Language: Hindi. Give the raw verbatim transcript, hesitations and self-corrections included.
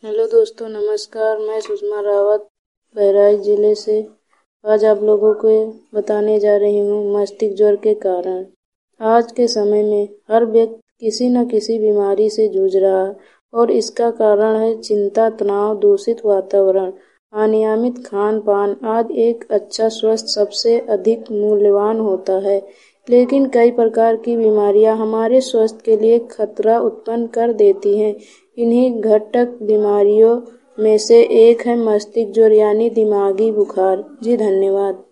हेलो दोस्तों, नमस्कार। मैं सुषमा रावत बहराइच ज़िले से आज आप लोगों को बताने जा रही हूँ मस्तिष्क ज्वर के कारण। आज के समय में हर व्यक्ति किसी न किसी बीमारी से जूझ रहा है और इसका कारण है चिंता, तनाव, दूषित वातावरण, अनियमित खान पान आदि। एक अच्छा स्वास्थ्य सबसे अधिक मूल्यवान होता है, लेकिन कई प्रकार की बीमारियां हमारे स्वास्थ्य के लिए खतरा उत्पन्न कर देती हैं। इन्हीं घातक बीमारियों में से एक है मस्तिष्क ज्वर यानी दिमागी बुखार। जी धन्यवाद।